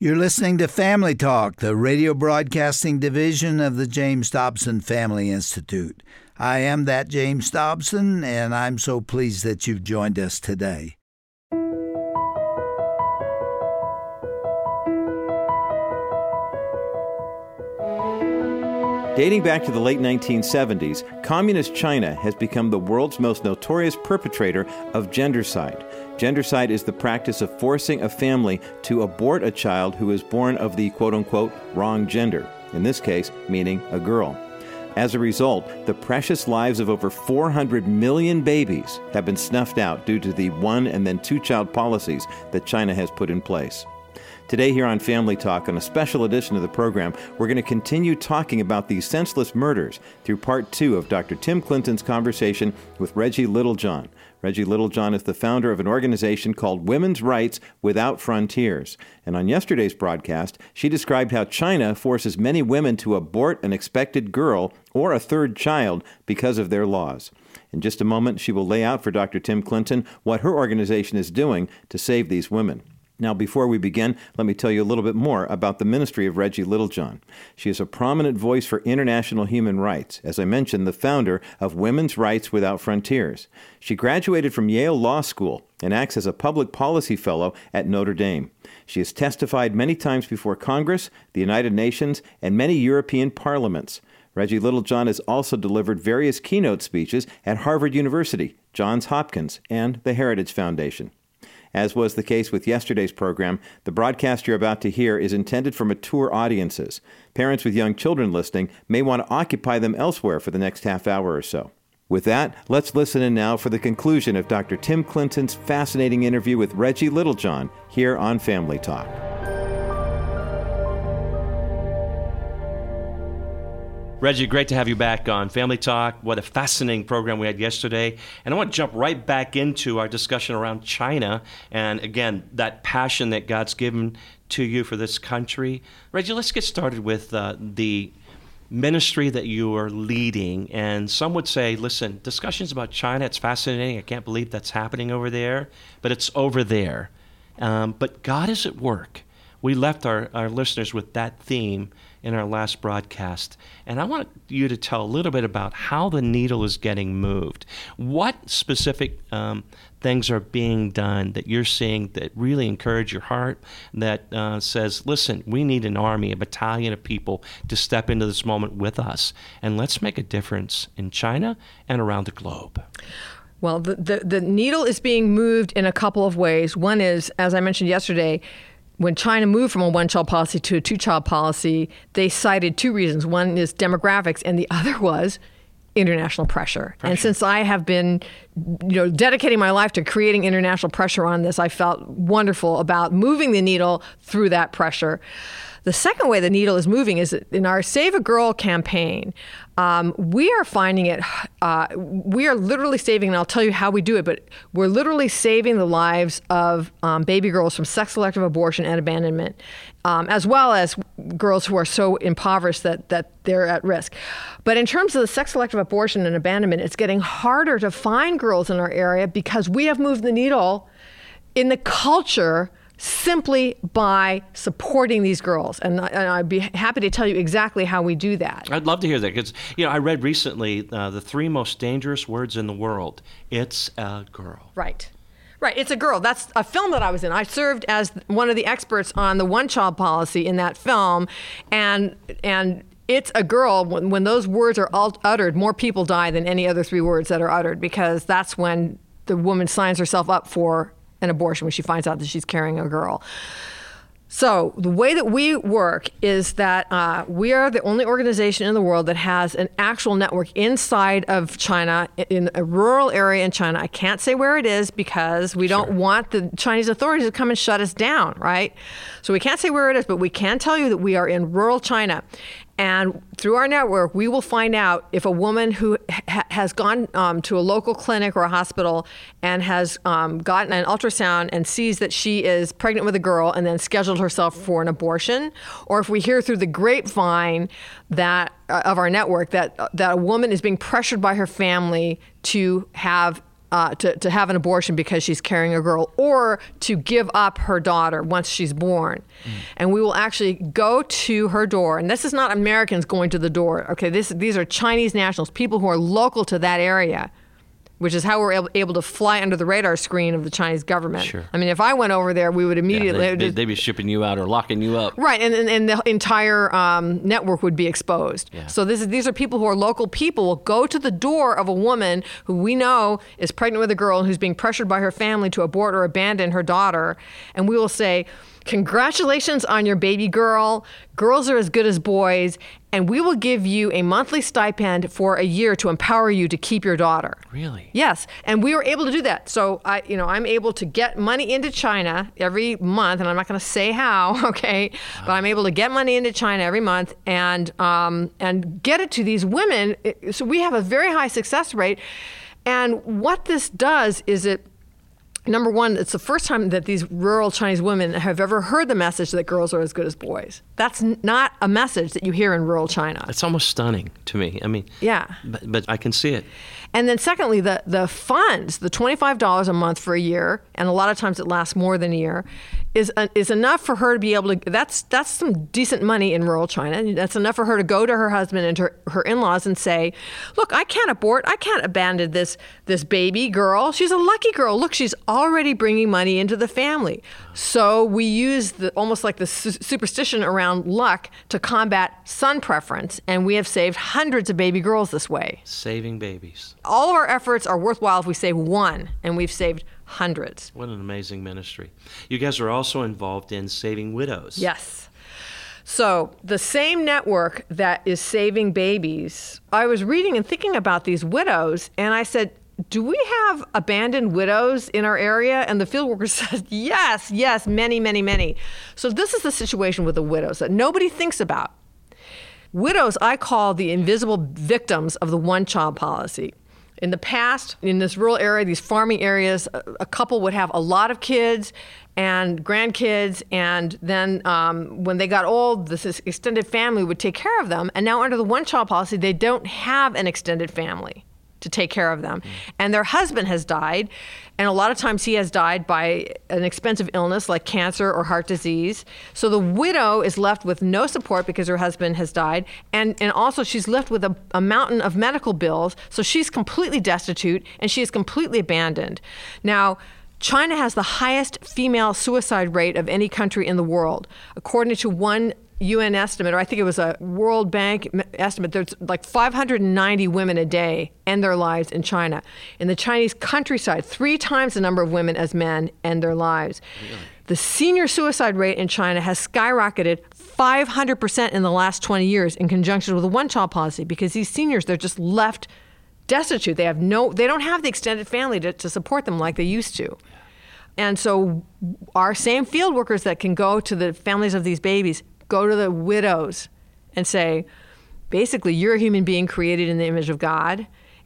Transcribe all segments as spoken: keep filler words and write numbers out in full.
You're listening to Family Talk, the radio broadcasting division of the James Dobson Family Institute. I am that James Dobson, and I'm so pleased that you've joined us today. Dating back to the late nineteen seventies, Communist China has become the world's most notorious perpetrator of gendercide. Gendercide is the practice of forcing a family to abort a child who is born of the quote-unquote wrong gender, in this case, meaning a girl. As a result, the precious lives of over four hundred million babies have been snuffed out due to the one and then two child policies that China has put in place. Today here on Family Talk, on a special edition of the program, we're going to continue talking about these senseless murders through part two of Doctor Tim Clinton's conversation with Reggie Littlejohn. Reggie Littlejohn is the founder of an organization called Women's Rights Without Frontiers. And on yesterday's broadcast, she described how China forces many women to abort an expected girl or a third child because of their laws. In just a moment, she will lay out for Doctor Tim Clinton what her organization is doing to save these women. Now, before we begin, let me tell you a little bit more about the ministry of Reggie Littlejohn. She is a prominent voice for international human rights, as I mentioned, the founder of Women's Rights Without Frontiers. She graduated from Yale Law School and acts as a public policy fellow at Notre Dame. She has testified many times before Congress, the United Nations, and many European parliaments. Reggie Littlejohn has also delivered various keynote speeches at Harvard University, Johns Hopkins, and the Heritage Foundation. As was the case with yesterday's program, the broadcast you're about to hear is intended for mature audiences. Parents with young children listening may want to occupy them elsewhere for the next half hour or so. With that, let's listen in now for the conclusion of Doctor Tim Clinton's fascinating interview with Reggie Littlejohn here on Family Talk. Reggie, great to have you back on Family Talk. What a fascinating program we had yesterday. And I want to jump right back into our discussion around China and, again, that passion that God's given to you for this country. Reggie, let's get started with uh, the ministry that you are leading. And some would say, listen, discussions about China, it's fascinating. I can't believe that's happening over there. But it's over there. Um, but God is at work. We left our, our listeners with that theme in our last broadcast. And I want you to tell a little bit about how the needle is getting moved. What specific um, things are being done that you're seeing that really encourage your heart, that uh, says, listen, we need an army, a battalion of people to step into this moment with us, and let's make a difference in China and around the globe. Well, the, the, the needle is being moved in a couple of ways. One is, as I mentioned yesterday, when China moved from a one-child policy to a two-child policy, they cited two reasons. One is demographics, and the other was international pressure. pressure. And since I have been, you know, dedicating my life to creating international pressure on this, I felt wonderful about moving the needle through that pressure. The second way the needle is moving is in our Save a Girl campaign. Um, we are finding it, uh, we are literally saving, and I'll tell you how we do it, but we're literally saving the lives of um, baby girls from sex-selective abortion and abandonment, um, as well as girls who are so impoverished that, that they're at risk. But in terms of the sex-selective abortion and abandonment, it's getting harder to find girls in our area because we have moved the needle in the culture simply by supporting these girls. And, and I'd be happy to tell you exactly how we do that. I'd love to hear that because, you know, I read recently uh, the three most dangerous words in the world. It's a girl. Right. Right. It's a girl. That's a film that I was in. I served as one of the experts on the one-child policy in that film. And and it's a girl. When, when those words are all uttered, more people die than any other three words that are uttered, because that's when the woman signs herself up for an abortion, when she finds out that she's carrying a girl. So the way that we work is that uh, we are the only organization in the world that has an actual network inside of China, in a rural area in China. I can't say where it is because we don't sure. want the Chinese authorities to come and shut us down, right? So we can't say where it is, but we can tell you that we are in rural China. And through our network, we will find out if a woman who ha- has gone um, to a local clinic or a hospital and has um, gotten an ultrasound and sees that she is pregnant with a girl and then scheduled herself for an abortion, or if we hear through the grapevine that uh, of our network that uh, that a woman is being pressured by her family to have uh, to, to have an abortion because she's carrying a girl, or to give up her daughter once she's born. Mm. And we will actually go to her door. And this is not Americans going to the door. Okay, this, these are Chinese nationals, people who are local to that area, which is how we're able, able to fly under the radar screen of the Chinese government. Sure. I mean, if I went over there, we would immediately... Yeah, they, they, they'd be shipping you out or locking you up. Right, and, and, and the entire um, network would be exposed. Yeah. So this is, these are people who are local people, will go to the door of a woman who we know is pregnant with a girl who's being pressured by her family to abort or abandon her daughter, and we will say, congratulations on your baby girl. Girls are as good as boys, and we will give you a monthly stipend for a year to empower you to keep your daughter. Really? Yes, and we were able to do that. So I, you know, I'm able to get money into China every month, and I'm not going to say how, okay, wow. but I'm able to get money into China every month and um, and get it to these women. So we have a very high success rate, and what this does is it. Number one, it's the first time that these rural Chinese women have ever heard the message that girls are as good as boys. That's n- not a message that you hear in rural China. It's almost stunning to me. I mean, yeah, but, but I can see it. And then secondly, the, the funds, the twenty-five dollars a month for a year, and a lot of times it lasts more than a year, is uh, is enough for her to be able to, that's that's some decent money in rural China. That's enough for her to go to her husband and to her, her in-laws and say, look, I can't abort, I can't abandon this this baby girl. She's a lucky girl. Look, she's already bringing money into the family. So we use the almost like the su- superstition around luck to combat son preference, and we have saved hundreds of baby girls this way. Saving babies. All of our efforts are worthwhile if we save one, and we've saved hundreds. What an amazing ministry. You guys are also involved in saving widows. Yes. So the same network that is saving babies, I was reading and thinking about these widows, and I said, do we have abandoned widows in our area? And the field worker said, yes, yes, many, many, many. So this is the situation with the widows that nobody thinks about. Widows, I call the invisible victims of the one-child policy. In the past, in this rural area, these farming areas, a, a couple would have a lot of kids and grandkids, and then um, when they got old, this extended family would take care of them. And now under the one-child policy, they don't have an extended family to take care of them. And their husband has died, and a lot of times he has died by an expensive illness like cancer or heart disease. So the widow is left with no support because her husband has died, and, and also she's left with a, a mountain of medical bills, so she's completely destitute and she is completely abandoned. Now, China has the highest female suicide rate of any country in the world. According to one U N estimate, or I think it was a World Bank estimate, there's like five hundred ninety women a day end their lives in China. In the Chinese countryside, three times the number of women as men end their lives. Really? The senior suicide rate in China has skyrocketed five hundred percent in the last twenty years in conjunction with the one-child policy, because these seniors, they're just left destitute. They have no, they don't have the extended family to, to support them like they used to. And so our same field workers that can go to the families of these babies go to the widows and say, basically, you're a human being created in the image of God,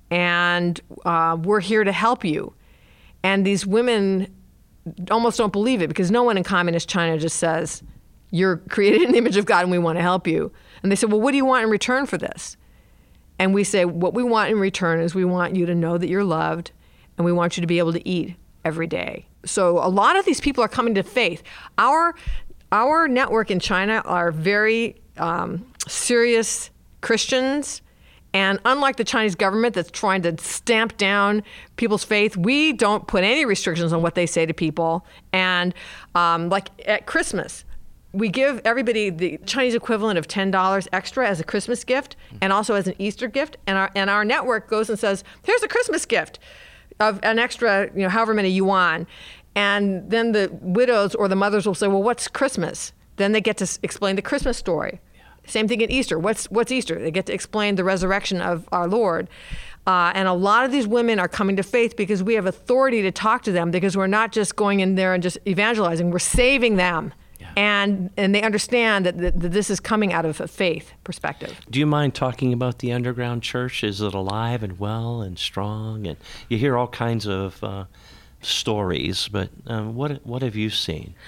and uh, we're here to help you. And these women almost don't believe it, because no one in communist China just says, you're created in the image of God and we want to help you. And they say, well, what do you want in return for this? And we say, what we want in return is we want you to know that you're loved, and we want you to be able to eat every day. So a lot of these people are coming to faith. Our Our network in China are very um, serious Christians, and unlike the Chinese government that's trying to stamp down people's faith, we don't put any restrictions on what they say to people. And um, like at Christmas, we give everybody the Chinese equivalent of ten dollars extra as a Christmas gift, and also as an Easter gift. And our and our network goes and says, here's a Christmas gift of an extra, you know, however many yuan. And then the widows or the mothers will say, well, what's Christmas? Then they get to s- explain the Christmas story. Yeah. Same thing at Easter. What's what's Easter? They get to explain the resurrection of our Lord. Uh, and a lot of these women are coming to faith because we have authority to talk to them, because we're not just going in there and just evangelizing. We're saving them. Yeah. And and they understand that, that, that this is coming out of a faith perspective. Do you mind talking about the underground church? Is it alive and well and strong? And you hear all kinds of Uh, stories, but um, what what have you seen?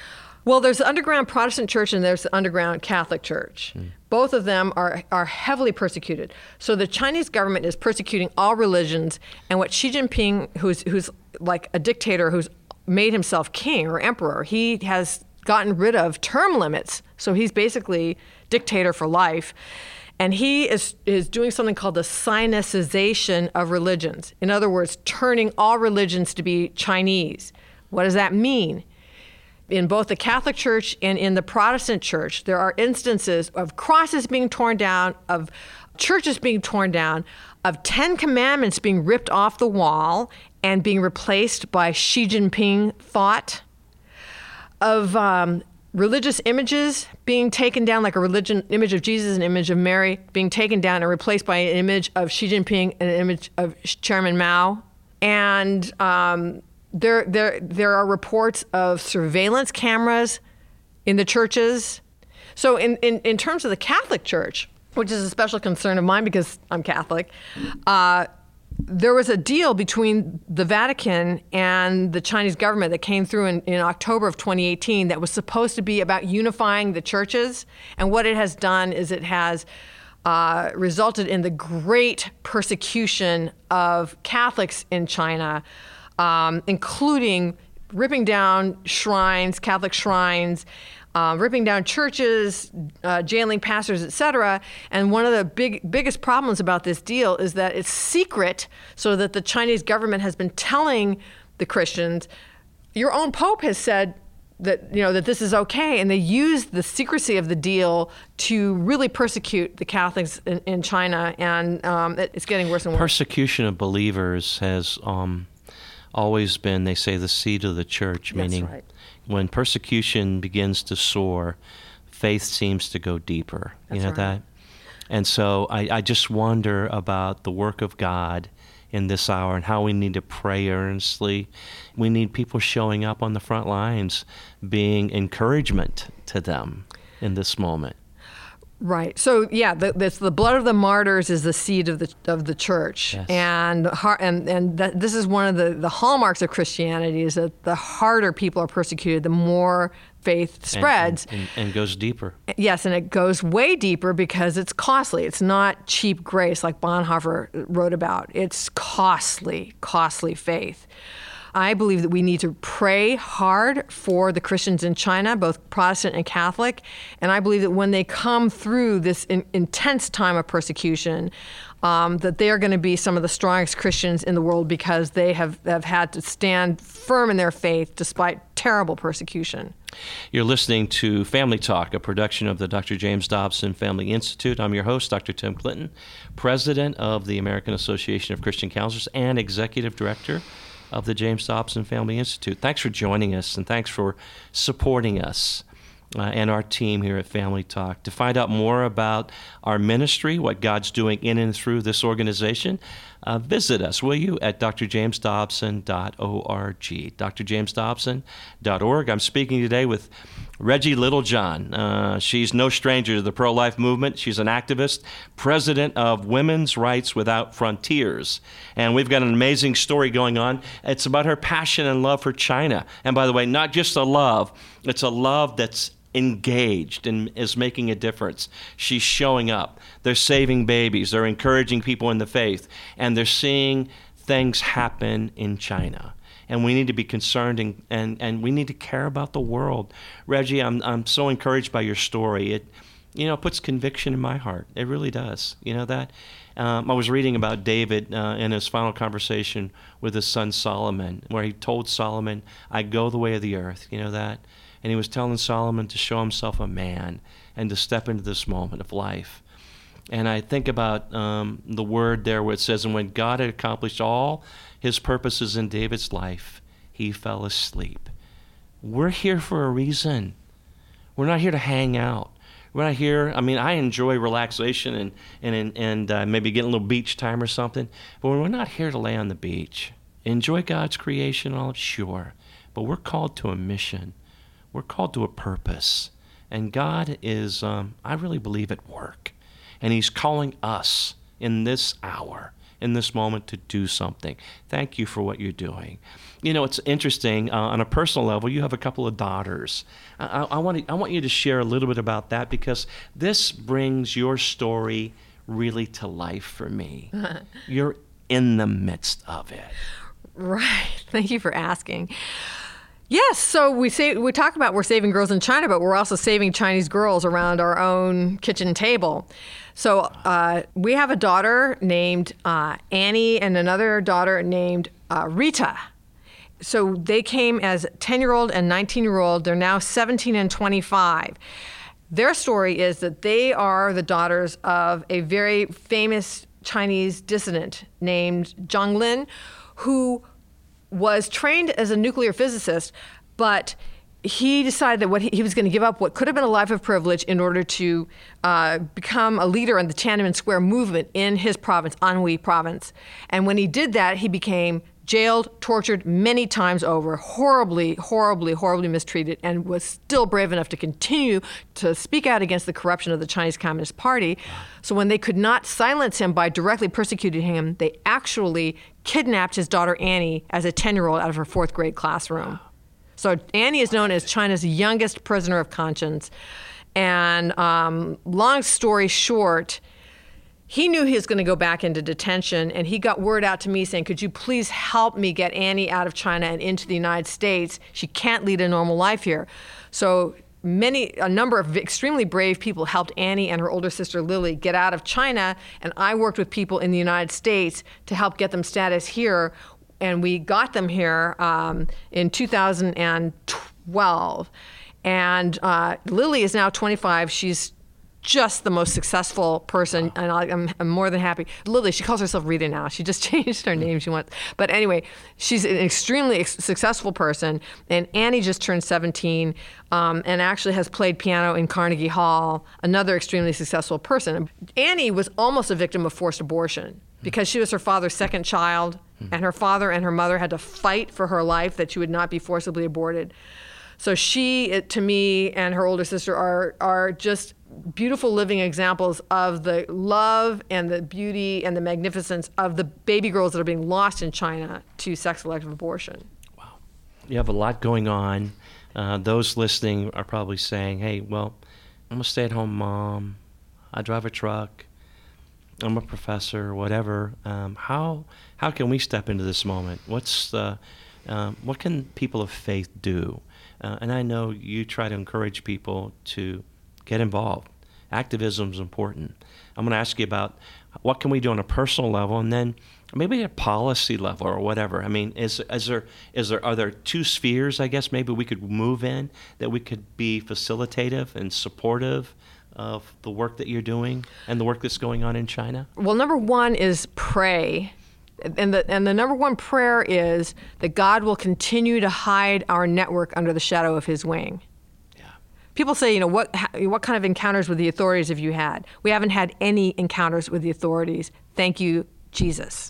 Well, there's the underground Protestant church and there's the underground Catholic church. Mm. Both of them are are heavily persecuted. So the Chinese government is persecuting all religions, and what Xi Jinping, who's who's like a dictator who's made himself king or emperor, he has gotten rid of term limits. So he's basically dictator for life. And he is, is doing something called the Sinicization of religions. In other words, turning all religions to be Chinese. What does that mean? In both the Catholic Church and in the Protestant Church, there are instances of crosses being torn down, of churches being torn down, of Ten Commandments being ripped off the wall and being replaced by Xi Jinping thought, of um, religious images being taken down, like a religion image of Jesus, an image of Mary, being taken down and replaced by an image of Xi Jinping and an image of Chairman Mao. And um, there, there, there are reports of surveillance cameras in the churches. So in, in, in terms of the Catholic Church, which is a special concern of mine because I'm Catholic, uh, there was a deal between the Vatican and the Chinese government that came through in, in October of twenty eighteen that was supposed to be about unifying the churches. And what it has done is it has uh, resulted in the great persecution of Catholics in China, um, including ripping down shrines, Catholic shrines, Uh, ripping down churches, uh, jailing pastors, et cetera. And one of the big, biggest problems about this deal is that it's secret, so that the Chinese government has been telling the Christians, your own Pope has said that, you know, that this is okay. And they use the secrecy of the deal to really persecute the Catholics in, in China. And um, it, it's getting worse and worse. Persecution of believers has um, always been, they say, the seed of the church, That's meaning right. When persecution begins to soar, faith seems to go deeper. You That's know right. that? And so I, I just wonder about the work of God in this hour and how we need to pray earnestly. We need people showing up on the front lines, being encouragement to them in this moment. Right. So yeah, the, this, the blood of the martyrs is the seed of the of the church, Yes. and har- and and that, this is one of the, the hallmarks of Christianity is that the harder people are persecuted, the more faith spreads. And, and, and goes deeper. Yes, and it goes way deeper because it's costly. It's not cheap grace like Bonhoeffer wrote about. It's costly, costly faith. I believe that we need to pray hard for the Christians in China, both Protestant and Catholic. And I believe that when they come through this in, intense time of persecution, um, that they are going to be some of the strongest Christians in the world because they have, have had to stand firm in their faith despite terrible persecution. You're listening to Family Talk, a production of the Doctor James Dobson Family Institute. I'm your host, Doctor Tim Clinton, president of the American Association of Christian Counselors and executive director of the James Dobson Family Institute. Thanks for joining us, and thanks for supporting us uh, and our team here at Family Talk. To find out more about our ministry, what God's doing in and through this organization, uh, visit us, will you, at d r james dobson dot org, d r james dobson dot org. I'm speaking today with Reggie Littlejohn. Uh, she's no stranger to the pro-life movement. She's an activist, president of Women's Rights Without Frontiers. And we've got an amazing story going on. It's about her passion and love for China. And by the way, not just a love, it's a love that's engaged and is making a difference. She's showing up. They're saving babies. They're encouraging people in the faith. And they're seeing things happen in China. And we need to be concerned, and, and, and we need to care about the world. Reggie, I'm I'm so encouraged by your story. It, you know, puts conviction in my heart. It really does. You know that? Um, I was reading about David uh, in his final conversation with his son Solomon, where he told Solomon, I go the way of the earth. You know that? And he was telling Solomon to show himself a man and to step into this moment of life. And I think about um, the word there where it says, and when God had accomplished all his purposes in David's life, he fell asleep. We're here for a reason. We're not here to hang out. We're not here, I mean, I enjoy relaxation and and and uh, maybe getting a little beach time or something, but we're not here to lay on the beach. Enjoy God's creation, all sure, but we're called to a mission. We're called to a purpose. And God is, um, I really believe, at work. And he's calling us in this hour, in this moment to do something. Thank you for what you're doing. You know, it's interesting. Uh, on a personal level, you have a couple of daughters. I, I, I, want to, I want you to share a little bit about that, because this brings your story really to life for me. You're in the midst of it. Right. Thank you for asking. Yes, so we say we talk about we're saving girls in China, but we're also saving Chinese girls around our own kitchen table. So uh, we have a daughter named uh, Annie and another daughter named uh, Rita. So they came as ten-year-old and nineteen-year-old. They're now seventeen and twenty-five. Their story is that they are the daughters of a very famous Chinese dissident named Zhang Lin, who was trained as a nuclear physicist, but he decided that what he, he was going to give up what could have been a life of privilege in order to uh, become a leader in the Tiananmen Square movement in his province, Anhui province. And when he did that, he became jailed, tortured many times over, horribly, horribly, horribly mistreated, and was still brave enough to continue to speak out against the corruption of the Chinese Communist Party. So when they could not silence him by directly persecuting him, they actually kidnapped his daughter Annie as a ten-year-old out of her fourth grade classroom. So Annie is known as China's youngest prisoner of conscience. And um, long story short, he knew he was going to go back into detention, and he got word out to me saying, could you please help me get Annie out of China and into the United States? She can't lead a normal life here. So many, a number of extremely brave people helped Annie and her older sister Lily get out of China, and I worked with people in the United States to help get them status here, and we got them here um, in two thousand twelve. And uh, Lily is now twenty-five. She's just the most successful person, and I, I'm, I'm more than happy. Lily, she calls herself Rita now. She just changed her name. She wants, but anyway, she's an extremely ex- successful person. And Annie just turned seventeen, um, and actually has played piano in Carnegie Hall. Another extremely successful person. Annie was almost a victim of forced abortion because she was her father's second child, and her father and her mother had to fight for her life that she would not be forcibly aborted. So she, it, to me, and her older sister are are just beautiful living examples of the love and the beauty and the magnificence of the baby girls that are being lost in China to sex-selective abortion. Wow. You have a lot going on. Uh, those listening are probably saying, hey, well, I'm a stay-at-home mom. I drive a truck. I'm a professor, whatever. Um, how how can we step into this moment? What's the, um, what can people of faith do? Uh, and I know you try to encourage people to get involved. Activism is important. I'm going to ask you about what can we do on a personal level, and then maybe a policy level or whatever. I mean, is is there is there are there two spheres, I guess, maybe we could move in that we could be facilitative and supportive of the work that you're doing and the work that's going on in China? Well, number one is pray. And the and the number one prayer is that God will continue to hide our network under the shadow of his wing. Yeah. People say, you know, what what kind of encounters with the authorities have you had? We haven't had any encounters with the authorities. Thank you, Jesus.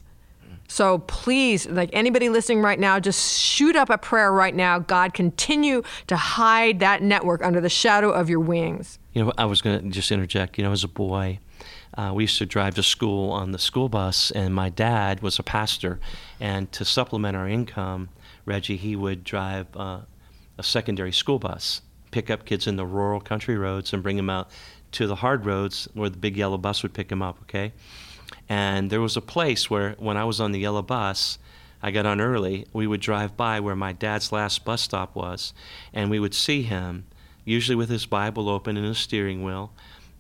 So please, like anybody listening right now, just shoot up a prayer right now. God, continue to hide that network under the shadow of your wings. You know, I was going to just interject, you know, as a boy, Uh, we used to drive to school on the school bus, and my dad was a pastor. And to supplement our income, Reggie, he would drive uh, a secondary school bus, pick up kids in the rural country roads and bring them out to the hard roads where the big yellow bus would pick them up, okay? And there was a place where when I was on the yellow bus, I got on early, we would drive by where my dad's last bus stop was, and we would see him, usually with his Bible open and his steering wheel,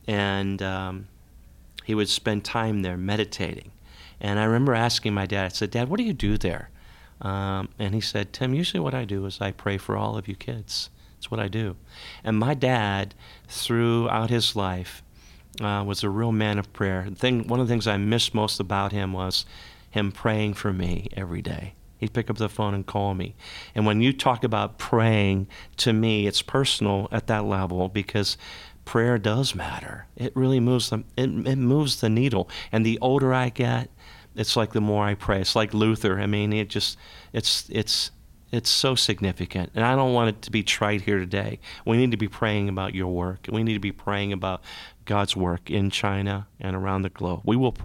and um, he would spend time there meditating. And I remember asking my dad, I said, Dad, what do you do there? Um, and he said, Tim, usually what I do is I pray for all of you kids. That's what I do. And my dad, throughout his life, uh, was a real man of prayer. The thing, one of the things I missed most about him was him praying for me every day. He'd pick up the phone and call me. And when you talk about praying, to me, it's personal at that level because prayer does matter. It really moves the, it, it moves the needle. And the older I get, it's like the more I pray. It's like Luther. I mean, it just, it's, it's, it's so significant. And I don't want it to be trite here today. We need to be praying about your work. We need to be praying about God's work in China and around the globe. We will pray.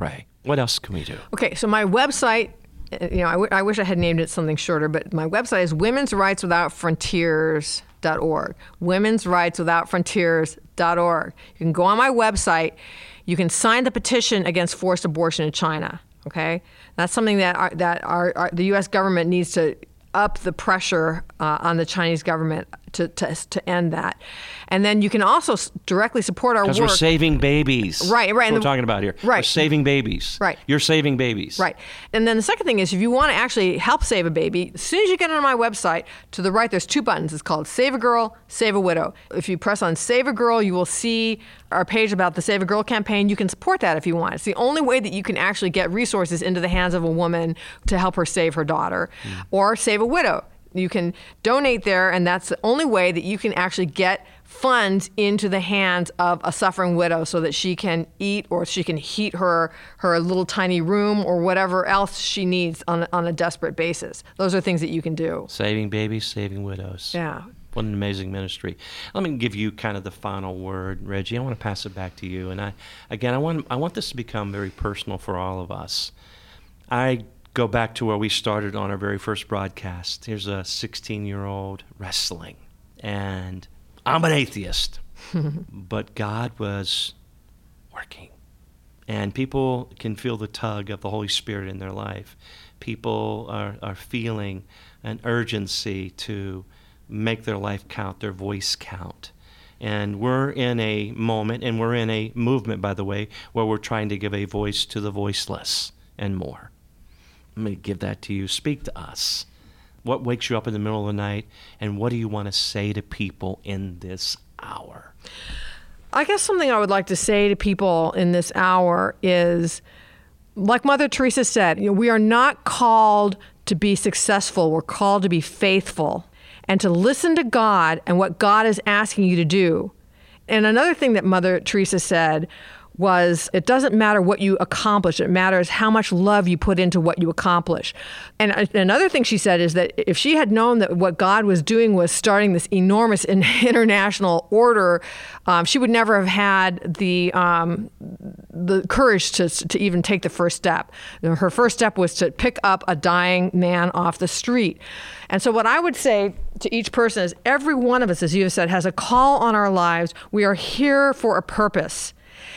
What else can we do? Okay, so my website, you know, I, w- I wish I had named it something shorter, but my website is women's rights without frontiers dot org. women's rights without frontiers dot org. You can go on my website. You can sign the petition against forced abortion in China. Okay, that's something that our, that our, our the U S government needs to up the pressure uh, on the Chinese government to, to to end that. And then you can also s- directly support our work. Because we're saving babies. Right, right. That's what we're the, talking about here. Right. We're saving babies. Right. You're saving babies. Right. And then the second thing is if you want to actually help save a baby, as soon as you get on my website, to the right, there's two buttons. It's called Save a Girl, Save a Widow. If you press on Save a Girl, you will see our page about the Save a Girl campaign. You can support that if you want. It's the only way that you can actually get resources into the hands of a woman to help her save her daughter, mm. or save a widow. You can donate there, and that's the only way that you can actually get funds into the hands of a suffering widow so that she can eat or she can heat her her little tiny room or whatever else she needs on, on a desperate basis. Those are things that you can do. Saving babies, saving widows. Yeah. What an amazing ministry. Let me give you kind of the final word, Reggie. I want to pass it back to you. And I, again, I want I want this to become very personal for all of us. I go back to where we started on our very first broadcast. Here's a sixteen-year-old wrestling, and I'm an atheist, but God was working. And people can feel the tug of the Holy Spirit in their life. People are, are feeling an urgency to make their life count, their voice count. And we're in a moment, and we're in a movement, by the way, where we're trying to give a voice to the voiceless and more. Let me give that to you. Speak to us. What wakes you up in the middle of the night, and what do you want to say to people in this hour? I guess something I would like to say to people in this hour is, like Mother Teresa said, you know, we are not called to be successful. We're called to be faithful and to listen to God and what God is asking you to do. And another thing that Mother Teresa said was, it doesn't matter what you accomplish. It matters how much love you put into what you accomplish. And another thing she said is that if she had known that what God was doing was starting this enormous international order, um, she would never have had the um, the courage to to even take the first step. You know, her first step was to pick up a dying man off the street. And so what I would say to each person is, every one of us, as you have said, has a call on our lives. We are here for a purpose.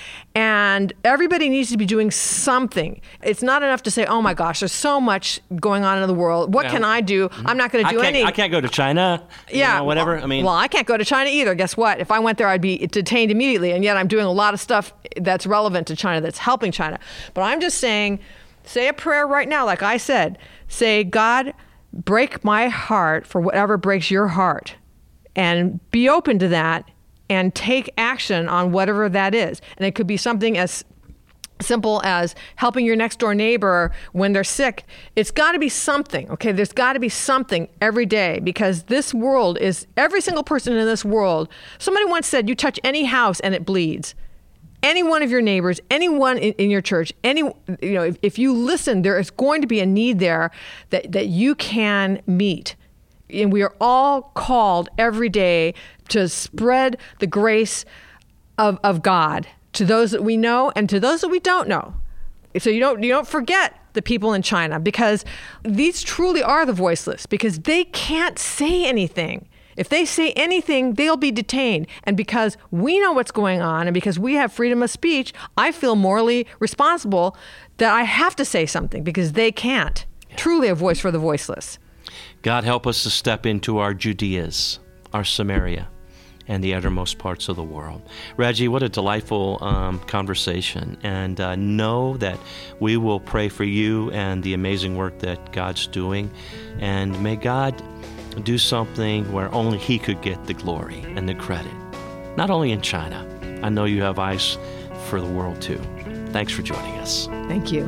And everybody needs to be doing something. It's not enough to say, oh my gosh, there's so much going on in the world. What yeah. can I do? I'm not going to do I anything. I can't go to China. Yeah. You know, whatever. Well, I mean, well, I can't go to China either. Guess what? If I went there, I'd be detained immediately. And yet I'm doing a lot of stuff that's relevant to China, that's helping China. But I'm just saying, say a prayer right now, like I said. Say, God, break my heart for whatever breaks your heart. And be open to that. And take action on whatever that is. And it could be something as simple as helping your next door neighbor when they're sick. It's got to be something, okay? There's got to be something every day, because this world is, every single person in this world, somebody once said, you touch any house and it bleeds. Any one of your neighbors, anyone in, in your church, any, you know, if, if you listen, there is going to be a need there that, that you can meet. And we are all called every day to spread the grace of, of God to those that we know and to those that we don't know. So you don't you don't forget the people in China, because these truly are the voiceless, because they can't say anything. If they say anything, they'll be detained. And because we know what's going on and because we have freedom of speech, I feel morally responsible that I have to say something, because they can't. Yeah. Truly a voice for the voiceless. God, help us to step into our Judeas, our Samaria, and the uttermost parts of the world. Reggie, what a delightful um, conversation. And uh, know that we will pray for you and the amazing work that God's doing. And may God do something where only He could get the glory and the credit. Not only in China. I know you have eyes for the world too. Thanks for joining us. Thank you.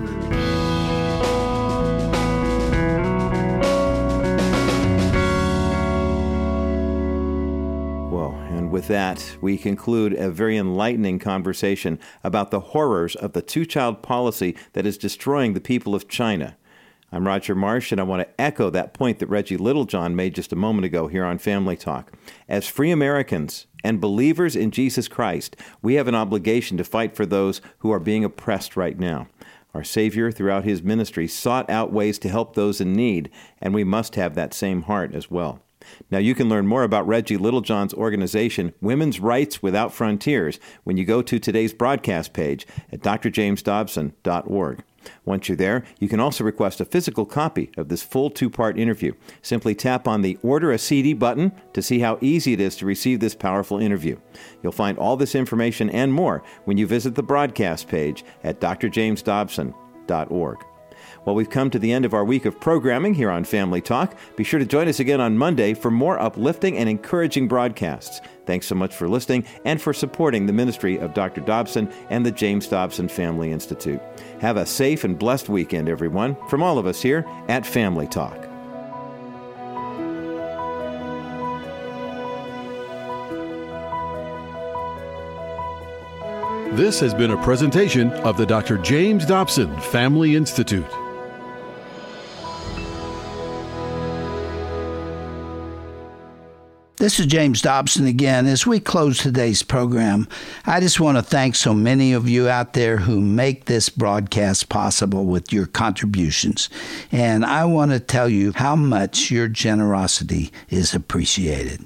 With that, we conclude a very enlightening conversation about the horrors of the two-child policy that is destroying the people of China. I'm Roger Marsh, and I want to echo that point that Reggie Littlejohn made just a moment ago here on Family Talk. As free Americans and believers in Jesus Christ, we have an obligation to fight for those who are being oppressed right now. Our Savior, throughout his ministry, sought out ways to help those in need, and we must have that same heart as well. Now, you can learn more about Reggie Littlejohn's organization, Women's Rights Without Frontiers, when you go to today's broadcast page at d r james dobson dot org. Once you're there, you can also request a physical copy of this full two-part interview. Simply tap on the Order a C D button to see how easy it is to receive this powerful interview. You'll find all this information and more when you visit the broadcast page at d r james dobson dot org. Well, we've come to the end of our week of programming here on Family Talk. Be sure to join us again on Monday for more uplifting and encouraging broadcasts. Thanks so much for listening and for supporting the ministry of Doctor Dobson and the James Dobson Family Institute. Have a safe and blessed weekend, everyone, from all of us here at Family Talk. This has been a presentation of the Doctor James Dobson Family Institute. This is James Dobson again. As we close today's program, I just want to thank so many of you out there who make this broadcast possible with your contributions. And I want to tell you how much your generosity is appreciated.